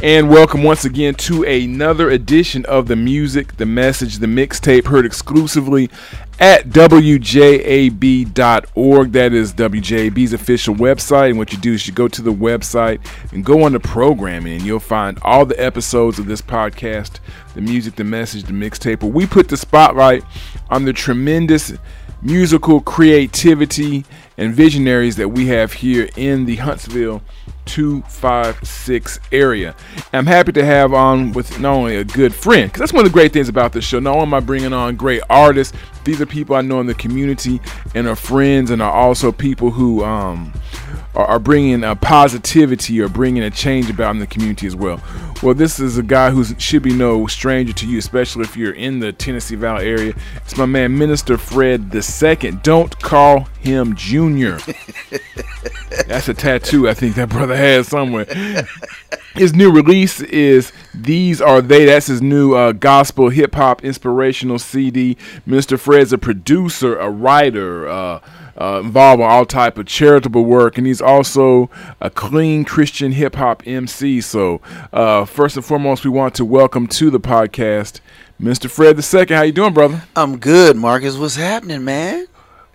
And welcome once again to another edition of The Music, The Message, The Mixtape, heard exclusively at WJAB.org. That is WJAB's official website. And what you do is you go to the website and go on to programming, and you'll find all the episodes of this podcast, The Music, The Message, The Mixtape, where we put the spotlight on the tremendous musical creativity and visionaries that we have here in the Huntsville 256 area. I'm happy to have on with not only a good friend, because that's one of the great things about this show. Not only am I bringing on great artists, these are people I know in the community and are friends, and are also people who are bringing a positivity or bringing a change about in the community as well. Well, this is a guy who should be no stranger to you, especially if you're in the Tennessee Valley area. It's my man, Minister Fred II. Don't call him Junior. That's a tattoo I think that brother has somewhere. His new release is These Are They. That's his new gospel hip-hop inspirational CD. Minister Fred's a producer, a writer, involved in all type of charitable work, and he's also a clean Christian hip-hop MC. So first and foremost, we want to welcome to the podcast Mr. Fred II. How you doing, brother? I'm good, Marcus. What's happening, man?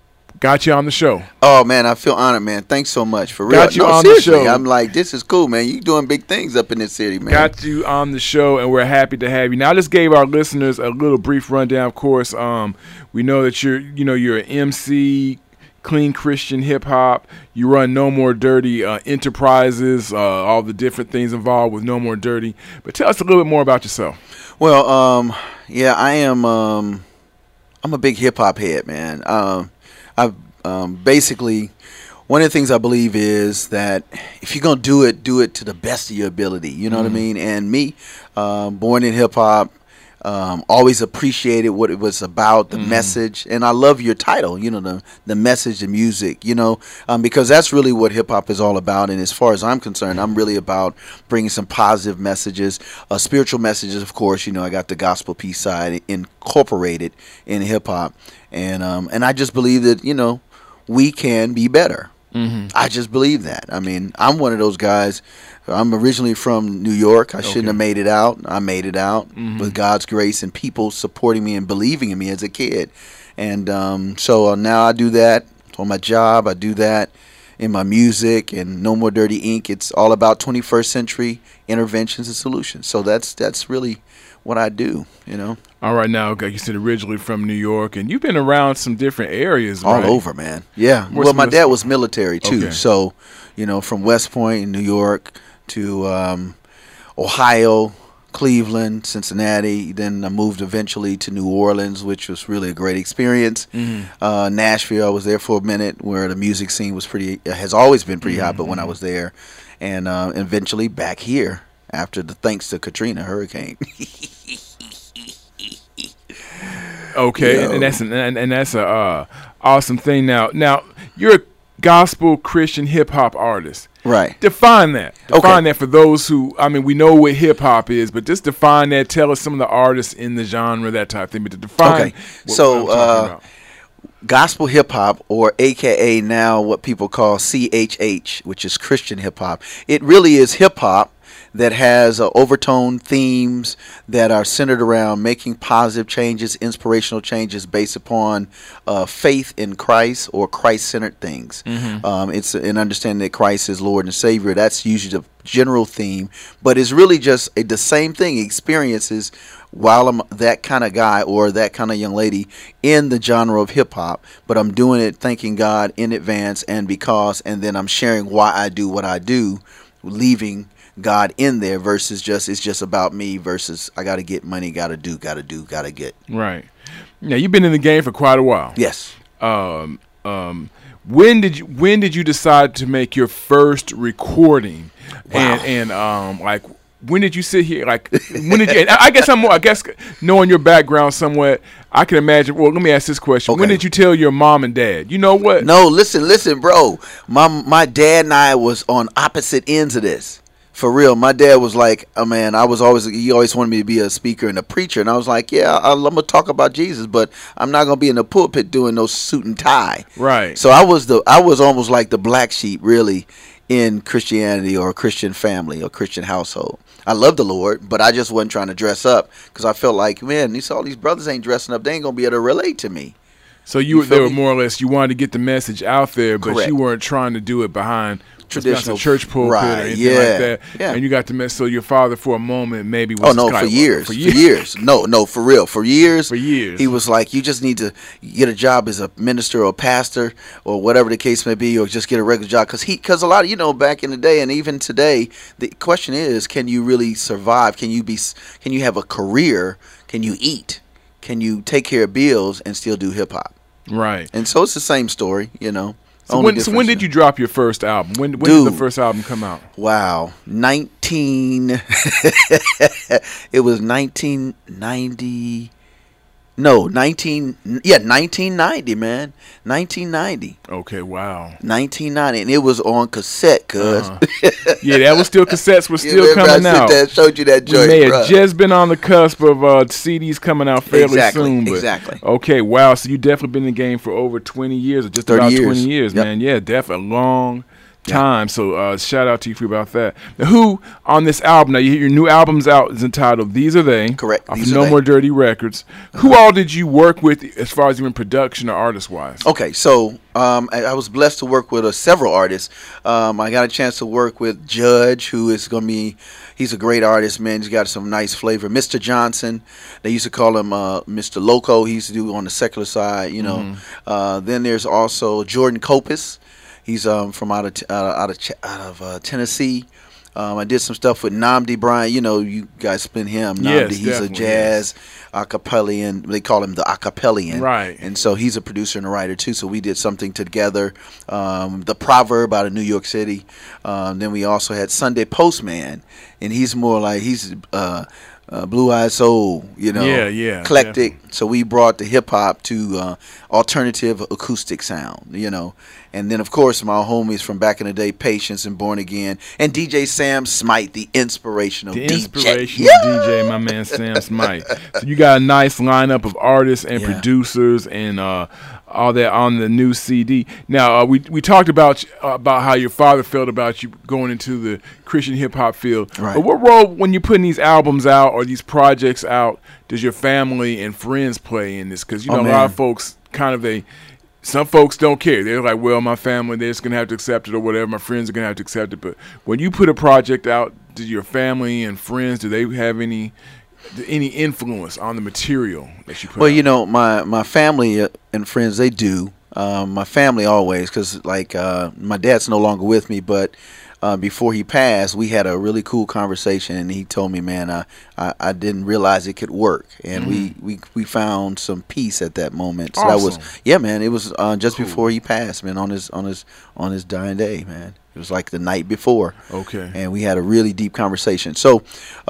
Got you on the show. Oh, man, I feel honored, man. Thanks so much, for real. Got you on the show. I'm like, this is cool, man. You doing big things up in this city, man. Got you on the show, and we're happy to have you. Now, I just gave our listeners a little brief rundown. Of course, we know that you're an MC, clean Christian hip hop. You run No More Dirty Enterprises, all the different things involved with No More Dirty. But tell us a little bit more about yourself. Well, yeah, I am. I'm a big hip hop head, man. I've basically, one of the things I believe is that if you're gonna do it to the best of your ability. You know what I mean? And me, born in hip hop. Always appreciated what it was about, the message, and I love your title, the message, the music, because that's really what hip hop is all about. And as far as I'm concerned, I'm really about bringing some positive messages, spiritual messages, of course. I got the gospel piece side incorporated in hip hop, and I just believe that we can be better. I just believe that. I mean, I'm one of those guys. I'm originally from New York. I shouldn't have made it out. I made it out with God's grace and people supporting me and believing in me as a kid. And so now I do that on my job. I do that in my music and No More Dirty Inc. It's all about 21st century interventions and solutions. So that's really what I do, All right, now, like you said, originally from New York, and you've been around some different areas, right? All over, man. Yeah. Well, my dad was military, too. So, from West Point in New York to Ohio, Cleveland, Cincinnati. Then I moved eventually to New Orleans, which was really a great experience. Nashville, I was there for a minute, where the music scene has always been pretty hot, but when I was there. And eventually back here after thanks to Katrina hurricane. Okay, and that's a awesome thing. Now you're a gospel Christian hip hop artist, right? Define that. Define that for those who. I mean, we know what hip hop is, but just define that. Tell us some of the artists in the genre, that type of thing. But to define. So gospel hip hop, or AKA now what people call CHH, which is Christian hip hop. It really is hip hop that has overtone themes that are centered around making positive changes, inspirational changes based upon faith in Christ or Christ-centered things. It's an understanding that Christ is Lord and Savior. That's usually the general theme, but it's really just the same thing, experiences while I'm that kind of guy or that kind of young lady in the genre of hip-hop, but I'm doing it thanking God in advance and then I'm sharing why I do what I do, leaving God in there versus it's just about me versus I got to get money, got to get. Right. Now, you've been in the game for quite a while. Yes. When did you decide to make your first recording? Wow. And when did you sit here? Like, when did you? And I guess knowing your background somewhat, I can imagine. Well, let me ask this question: When did you tell your mom and dad? You know what? No, listen, bro. My dad and I was on opposite ends of this. For real, my dad was like, oh man, he always wanted me to be a speaker and a preacher, and I was like, yeah, I'm gonna talk about Jesus, but I'm not gonna be in the pulpit doing no suit and tie. Right. So I was almost like the black sheep, really, in Christianity or a Christian family or Christian household. I love the Lord, but I just wasn't trying to dress up because I felt like, man, all these brothers ain't dressing up. They ain't going to be able to relate to me. So they were more or less, you wanted to get the message out there, but Correct. you weren't trying to do it behind traditional church pulpit or anything like that. Yeah. And you got the message. So your father, for a moment, maybe was for years. No, for real. For years. He was like, you just need to get a job as a minister or a pastor or whatever the case may be, or just get a regular job. Because a lot of, back in the day and even today, the question is, can you really survive? Can you have a career? Can you eat? Can you take care of bills and still do hip hop? Right. And so it's the same story, So when did you drop your first album? When did the first album come out? Wow. It was 1990. No, 1990, man. 1990. Okay, wow. 1990, and it was on cassette, cuz. Yeah, that was still cassettes were still coming out. I showed you that joint. We may have just been on the cusp of CDs coming out fairly soon. But, exactly. Okay, wow. So you definitely been in the game for over 20 years, or just 30 about years. 20 years, Yep. man. Yeah, definitely a long time. So shout out to you for about that. Now, who on this album? Now your new album's out is entitled "These Are They." Correct. Off These No Are They. More Dirty Records. Who all did you work with as far as even production or artist wise? Okay, so I was blessed to work with several artists. I got a chance to work with Judge, who is going to be, he's a great artist, man. He's got some nice flavor. Mr. Johnson, they used to call him Mr. Loco. He used to do on the secular side, Then there's also Jordan Copus. He's from out of Tennessee. I did some stuff with Nnamdi Bryant. You guys spin him. Nnamdi, Yes, he's a definitely, jazz acapellian. They call him the acapellian. Right. And so he's a producer and a writer too. So we did something together. The Proverb out of New York City. Then we also had Sunday Postman, and he's more like Blue Eyed Soul, Yeah, eclectic. definitely. So we brought the hip hop to alternative acoustic sound, And then of course my homies from back in the day, Patience and Born Again, and DJ Sam Smite, the inspirational DJ, my man Sam Smite. So you got a nice lineup of artists and producers and all that on the new CD. Now we talked about how your father felt about you going into the Christian hip hop field. Right. But what role, when you're putting these albums out or these projects out, does your family and friends play in this? Because a lot of folks some folks don't care. They're like, well, my family, they're just going to have to accept it or whatever. My friends are going to have to accept it. But when you put a project out, do your family and friends, do they have any influence on the material that you put out? My family and friends, they do. My family always, because my dad's no longer with me, but before he passed, we had a really cool conversation, and he told me, man, I didn't realize it could work, and we found some peace at that moment. So awesome. it was just cool. before he passed, man, on his dying day, man. It was like the night before. Okay. And we had a really deep conversation. So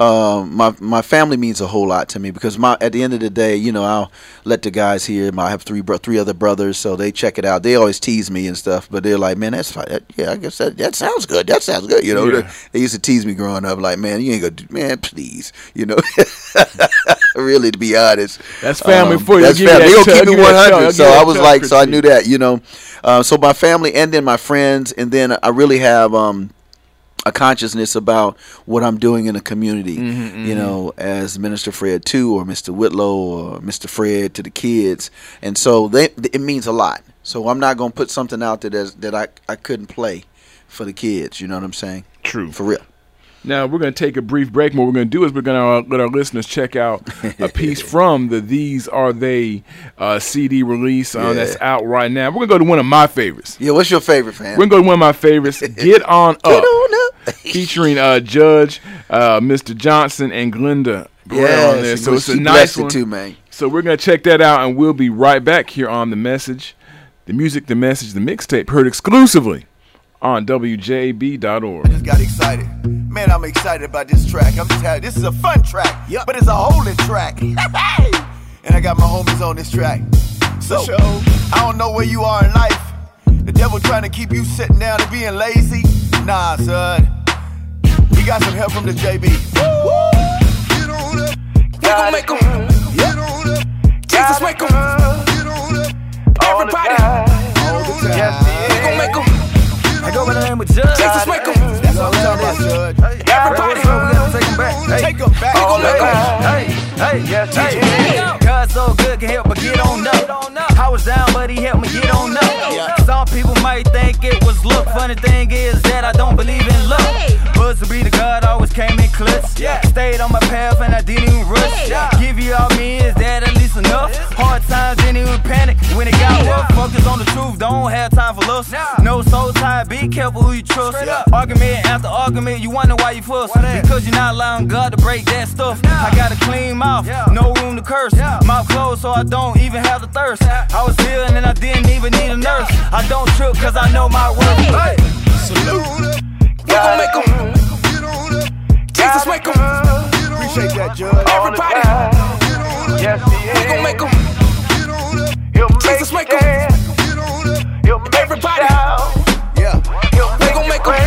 my family means a whole lot to me because at the end of the day, I'll let the guys hear. I have three other brothers, so they check it out. They always tease me and stuff, but they're like, man, that's fine. I guess that sounds good. That sounds good. Yeah. They used to tease me growing up, like, man, you ain't gonna do, man, please. Really, to be honest. That's family for you. That's family. They gonna keep it 100. So I was like, so I knew that, So my family and then my friends, and then I really have a consciousness about what I'm doing in the community, as Minister Fred too, or Mr. Whitlow, or Mr. Fred to the kids, and so it means a lot. So I'm not gonna put something out there that I couldn't play for the kids. You know what I'm saying? True. For real. Now, we're going to take a brief break. What we're going to do is we're going to let our listeners check out a piece from the These Are They CD release that's out right now. We're going to go to one of my favorites. Yeah, what's your favorite, fam? We're going to go to one of my favorites, Get On Up, featuring Judge, Mr. Johnson, and Glenda. Yeah, on there. So it's a nice one. Too, man. So we're going to check that out, and we'll be right back here on The Message, the music, the message, the mixtape, heard exclusively on WJB.org. I just got excited. Man, I'm excited about this track. This is a fun track, but it's a holy track. And I got my homies on this track. So, I don't know where you are in life. The devil trying to keep you sitting down and being lazy. Nah, son. We got some help from the JB. Get on up. We gon' make 'em. Get on up. Jesus, wake 'em. Get on up. Everybody. All the time. We gon' make 'em. I go by the name of Judge. Jesus, wake Hey, God so good, can help but get on up. I was down, but he helped me get on up. Some people might think it was luck. Funny thing is that I don't believe in luck. But to be the God always came in clutch. Stayed on my path and I didn't even rush. Give you all me, is that at least enough? Hard times didn't even panic when it got rough. Focus on the truth, don't have time for lust. No soul tie, be careful who you trust. Argument after argument, you wonder why you fuss. Because you're not allowing God to break that stuff. I got a clean mouth, no room to curse. Mouth closed so I don't even have the thirst. I was healing and I didn't even need a nurse. I don't trip cause I know my worth. Hey. Salute. We gon' make 'em. Jesus make 'em. Appreciate that, Judge. Everybody. Yes, he is. We gon' make 'em. Jesus make 'em. Everybody. Yeah. We gon' make 'em.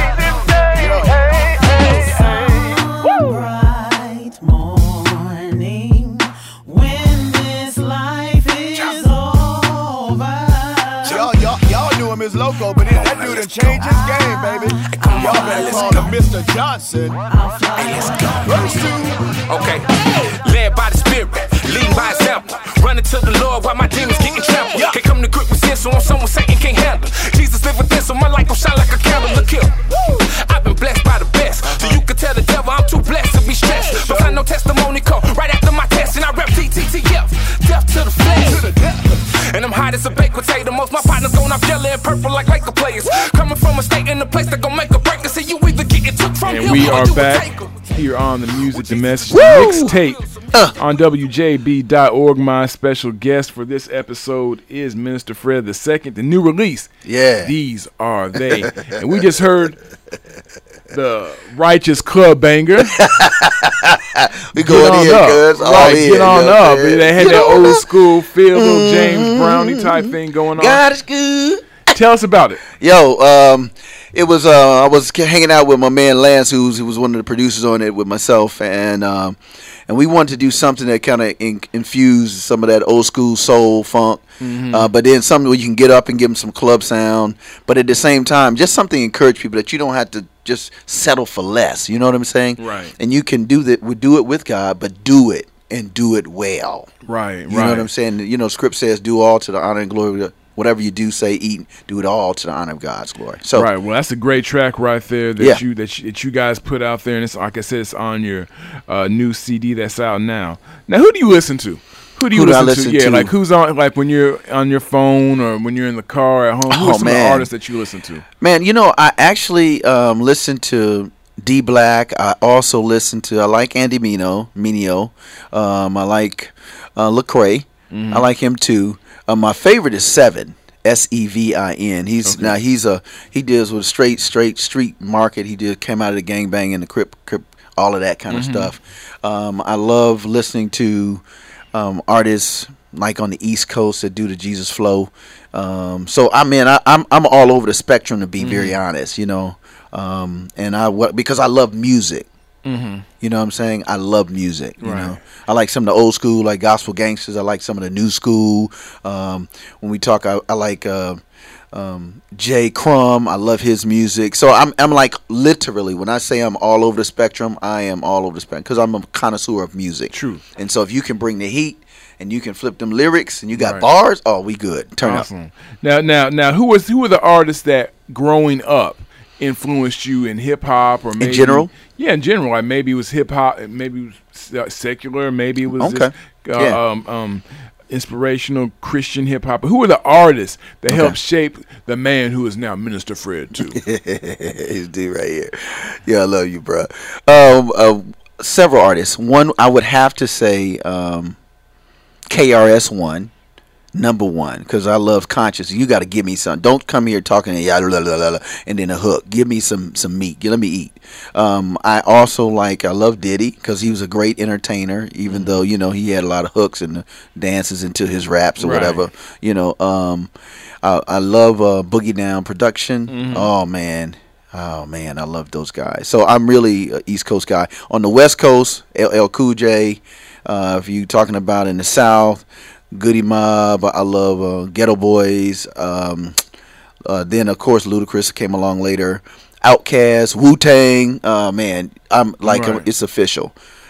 Bright morning when this life is over. Y'all knew him as Loco, but that dude done changed his game, baby. Y'all better call him Mr. Johnson. Let's go. Okay. Led by the Spirit, leading by example. Running to the Lord while my demons getting trampled. Can't come to grip with sin, so I'm someone Satan can't handle. Jesus live within, so my light gon' shine like a candle. Look here. I've been blessed by the best, so you can tell the devil I'm too blessed to be stressed. But I know testimony come right after my test, and I rep TTTF, death to the flesh. And I'm hot as a baked potato. Most my partners going off yellow and purple like Laker players. Coming from a state in a place that gon' make a break. And say you either get it took from And him we or are you back take 'em. here on the Music, the Message, the Mixtape on WJB.org. My special guest for this episode is Minister Fred II, the new release. Yeah. These are they. And we just heard the Righteous Club banger. We going in, cuz. Get on up. They had Get that on old up. school feel, little James Brownie type thing going on. God is good. Tell us about it. Yo, it was I was hanging out with my man Lance, who was one of the producers on it with myself, and we wanted to do something that kind of infused some of that old school soul funk, but then something where you can get up and give them some club sound, but at the same time, just something to encourage people that you don't have to just settle for less. You know what I'm saying? Right. And you can do that. We do it with God, but do it and do it well. Right. You know what I'm saying? You know, Script says, "Do all to the honor and glory of whatever you do, say, eat, do it all to the honor of God's glory." So, right. Well, that's a great track right there that you guys put out there, and it's like I said, it's on your new CD that's out now. Now, who do you listen to? Who do you listen to? Yeah, like who's on? Like when you're on your phone or when you're in the car at home. Who are some of the artists that you listen to? Man, you know, I actually listen to D Black. I also listen to. I like Andy Mineo. I like Lecrae. I like him too. My favorite is Sevin, Sevin. He deals with straight street market. He came out of the gangbang and the Crip, all of that kind of stuff. I love listening to artists like on the East Coast that do the Jesus flow. So I'm all over the spectrum, to be very honest, you know. Because I love music. You know what I'm saying? I love music. You know, I like some of the old school, like Gospel Gangsters. I like some of the new school. When we talk, I like Jay Crumb. I love his music. So I'm like literally, when I say I'm all over the spectrum, I am all over the spectrum because I'm a connoisseur of music. True. And so if you can bring the heat and you can flip them lyrics and you got bars, oh, we good. Turn up. Now, who were the artists that growing up influenced you in hip hop or maybe in general? Yeah, in general. Like maybe it was hip hop, maybe it was secular, maybe it was inspirational Christian hip hop. Who are the artists that helped shape the man who is now Minister Fred too? He's dude right here. Yeah, I love you, bro. Several artists. One, I would have to say KRS-One. Number one, because I love conscious. You got to give me something. Don't come here talking and then a hook. Give me some meat. Let me eat. I love Diddy because he was a great entertainer, even though, you know, he had a lot of hooks and dances into his raps or whatever. You know, I love Boogie Down Production. Oh man, I love those guys. So I'm really an East Coast guy. On the West Coast, LL Cool J. If you're talking about in the South, Goody Mob. I love Ghetto Boys. Then of course Ludacris came along later. Outkast, Wu-Tang. Man, I'm like it's official.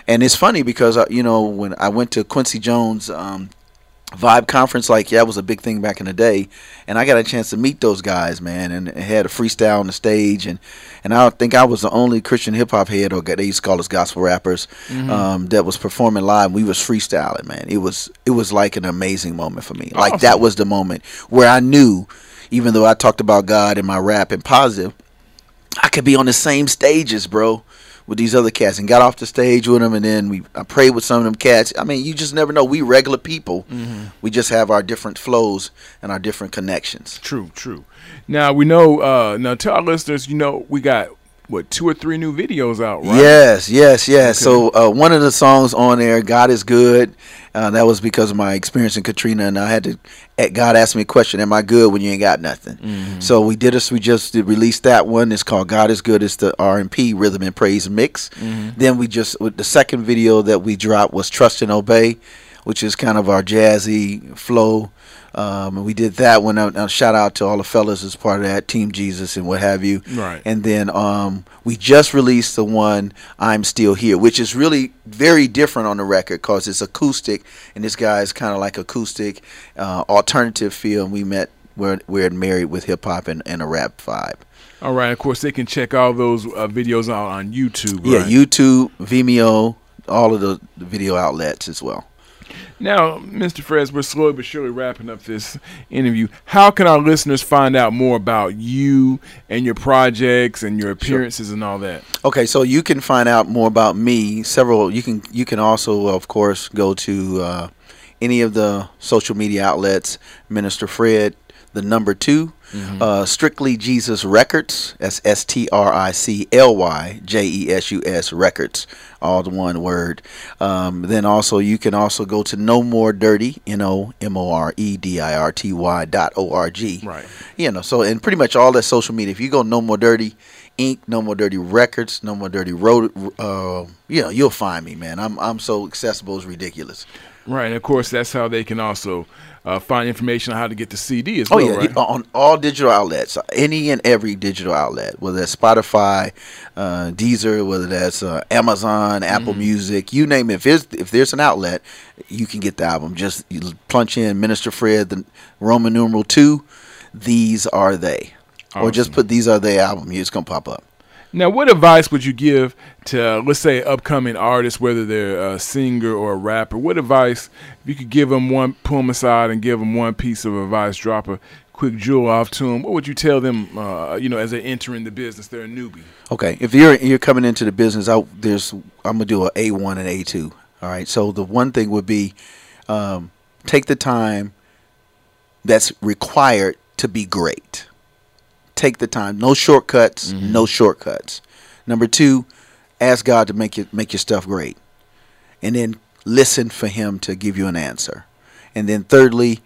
And it's funny because when I went to Quincy Jones Vibe Conference, like that was a big thing back in the day, and I got a chance to meet those guys, man, and had a freestyle on the stage, and I think I was the only Christian hip hop head, or they used to call us gospel rappers, that was performing live. We was freestyling, man. It was like an amazing moment for me. Awesome. Like that was the moment where I knew, even though I talked about God in my rap and positive, I could be on the same stages, bro, with these other cats, and got off the stage with them, and then I prayed with some of them cats. I mean, you just never know. We regular people. We just have our different flows and our different connections. True. Now we know. Now tell our listeners, we got 2 or 3 new videos out, right? Yes. Okay. So one of the songs on there, "God Is Good," that was because of my experience in Katrina, and God asked me a question: "Am I good when you ain't got nothing?" So we just released that one. It's called "God Is Good." It's the R&P Rhythm and Praise mix. Then with the second video that we dropped was "Trust and Obey," which is kind of our jazzy flow. And we did that one. Shout out to all the fellas as part of that, Team Jesus and what have you. Right. And then we just released the one, "I'm Still Here," which is really very different on the record because it's acoustic, and this guy is kind of like acoustic, alternative feel. And we met, we're married with hip hop and a rap vibe. All right. Of course, they can check all those videos out on YouTube. Yeah, right? YouTube, Vimeo, all of the video outlets as well. Now, Mr. Fred, we're slowly but surely wrapping up this interview. How can our listeners find out more about you and your projects and your appearances and all that? Okay, so you can find out more about me. You can also, of course, go to any of the social media outlets. Minister Fred, the number 2. Strictly Jesus Records. That's STRICLYJESUS Records. All the one word. Then also you can also go to No More Dirty, NOMOREDIRTY.org. Right. So and pretty much all that social media. If you go No More Dirty Inc., No More Dirty Records, No More Dirty Road, you'll find me, man. I'm so accessible, it's ridiculous. Right, and of course that's how they can also find information on how to get the CD as well. Oh yeah, right? On all digital outlets, any and every digital outlet, whether that's Spotify, Deezer, whether that's Amazon, Apple Music, you name it. If there's an outlet, you can get the album. Just you punch in Minister Fred, the Roman numeral 2. These are they, or just put "These Are They" album. It's gonna pop up. Now, what advice would you give to, let's say, upcoming artists, whether they're a singer or a rapper? What advice, if you could give them pull them aside and give them one piece of advice, drop a quick jewel off to them, what would you tell them, as they enter in the business? They're a newbie. Okay, if you're coming into the business, I'm gonna do an A1 and A2. All right, so the one thing would be take the time that's required to be great. Take the time. No shortcuts. No shortcuts. Number 2, ask God to make your stuff great, and then listen for Him to give you an answer. And then thirdly,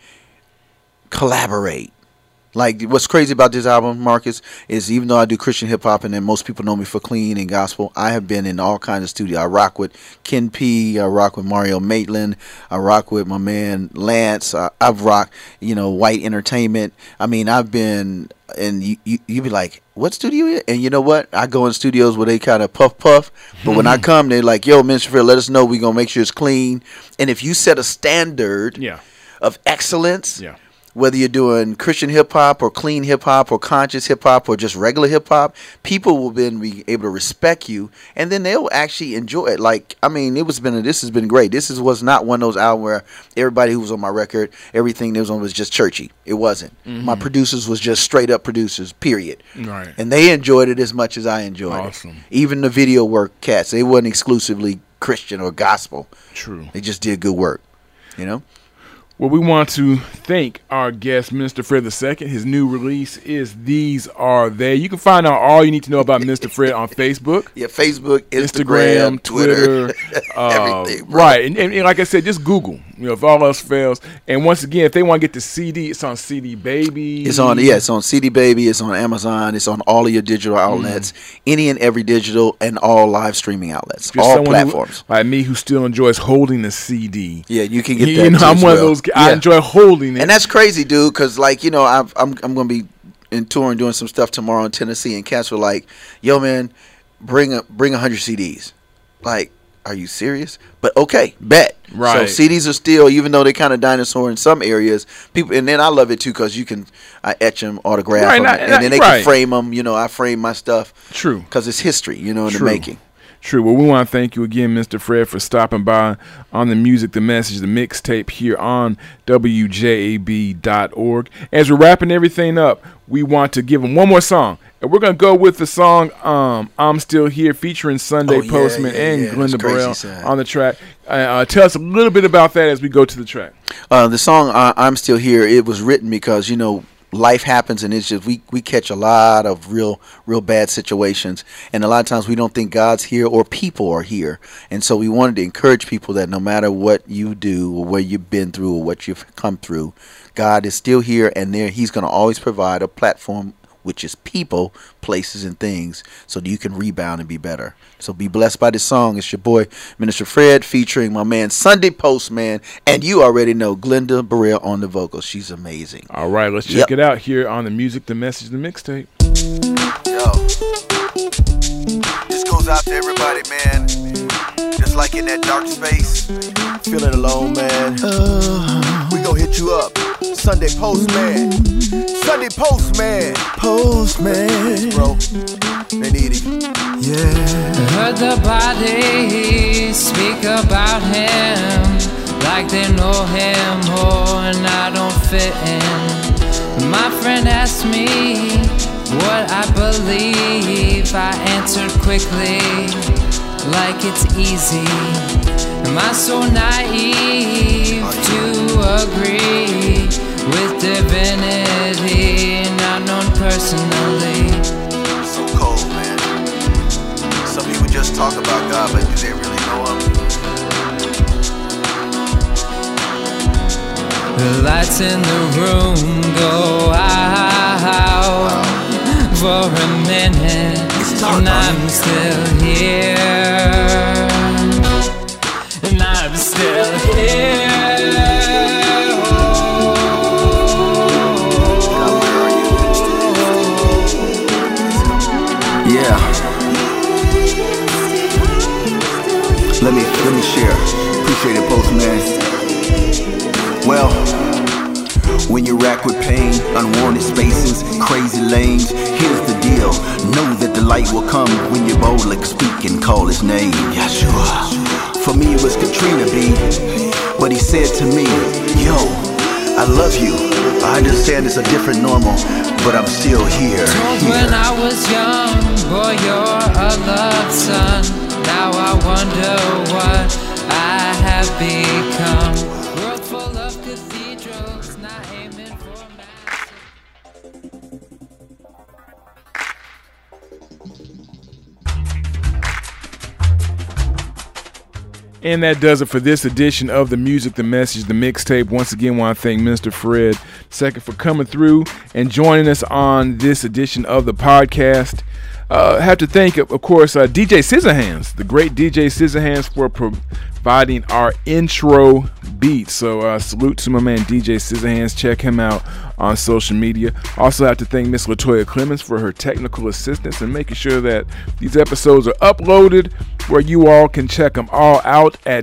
collaborate. Like, what's crazy about this album, Marcus, is even though I do Christian hip hop and then most people know me for clean and gospel, I have been in all kinds of studios. I rock with Ken P. I rock with Mario Maitland. I rock with my man Lance. I've rocked, White Entertainment. I mean, I've been, and you be like, what studio is it? And you know what? I go in studios where they kind of puff, but when I come, they're like, yo, Mr. Phil, let us know. We're going to make sure it's clean. And if you set a standard of excellence, whether you're doing Christian hip hop or clean hip hop or conscious hip hop or just regular hip hop, people will then be able to respect you, and then they'll actually enjoy it. Like, I mean, this has been great. This was not one of those albums where everybody who was on my record, everything that was on was just churchy. It wasn't. My producers was just straight up producers, period. Right. And they enjoyed it as much as I enjoyed it. Even the video work cats, they wasn't exclusively Christian or gospel. True. They just did good work, Well, we want to thank our guest, Minister Fred II. His new release is These Are They. You can find out all you need to know about Minister Fred on Facebook. Yeah, Facebook, Instagram, Twitter. Everything. Bro. Right. And like I said, just Google, if all else fails. And once again, if they want to get the CD, it's on CD Baby. It's on CD Baby. It's on Amazon. It's on all of your digital outlets, any and every digital, and all live streaming outlets, all platforms. Like me, who still enjoys holding the CD. Yeah, you can get that. I'm one of those. I enjoy holding it, and that's crazy, dude. Because I'm gonna be in tour and doing some stuff tomorrow in Tennessee, and cats were like, "Yo, man, bring 100 CDs." Like, are you serious? But okay, bet. Right. So CDs are still, even though they kind of dinosaur in some areas, people, and then I love it too because you can etch them, autograph them, and then they can frame them. You know, I frame my stuff. True. Because it's history, you know, in the making. True. Well, we want to thank you again, Mr. Fred, for stopping by on the Music, the Message, the Mixtape here on WJAB.org. As we're wrapping everything up, we want to give them one more song. And we're going to go with the song I'm Still Here, featuring Sunday Postman and Glenda Burrell on the track. Tell us a little bit about that as we go to the track. The song I'm Still Here, it was written because, you know, life happens, and it's just we catch a lot of real bad situations, and a lot of times we don't think God's here or people are here. And so we wanted to encourage people that no matter what you do or where you've been through or what you've come through, God is still here, and there He's going to always provide a platform, which is people, places, and things, so that you can rebound and be better. So be blessed by this song. It's your boy, Minister Fred, featuring my man, Sunday Postman, and you already know Glenda Burrell on the vocals. She's amazing. All right, let's check it out here on the Music, the Message, the Mixtape. Yo, this goes out to everybody, man. Just like in that dark space, feeling alone, man. We gon' hit you up. Sunday Postman. Sunday Postman. Postman. Bro, they need it. Yeah. Heard the bodies speak about him like they know him more, and I don't fit in. My friend asked me what I believe. I answered quickly, like it's easy. Am I so naive to agree with divinity? Not known personally. So cold, man. Some people just talk about God, but do they really know Him? The lights in the room go out for a minute, and I'm still here. And I'm still here. Yeah. Let me share. Appreciate it, Postman. Well, when you're racked with pain, unwanted spaces, crazy lanes, here's the deal. Know that the light will come when you boldly speak and call His name. Yeshua. For me it was Katrina B, but He said to me, yo, I love you. I understand it's a different normal, but I'm still here. When I was young, boy, you're a loved son. Now I wonder what I have become. World full of cathedrals, not aiming for massive. And that does it for this edition of the Music, the Message, the Mixtape. Once again, want to thank Mr. Fred II for coming through and joining us on this edition of the podcast. Have to thank, of course, DJ Scissorhands, the great DJ Scissorhands, for providing our intro beat. So salute to my man DJ Scissorhands. Check him out on social media. Also have to thank Miss Latoya Clemens for her technical assistance and making sure that these episodes are uploaded where you all can check them all out at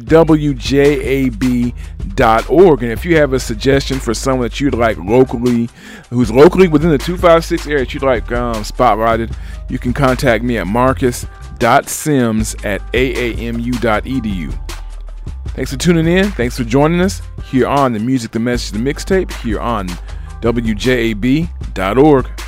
WJAB.org. And if you have a suggestion for someone that you'd like locally, who's locally within the 256 area that you'd like spotlighted, you can contact me at marcus.sims@aamu.edu. Thanks for tuning in. Thanks for joining us here on the Music, the Message, the Mixtape here on WJAB.org.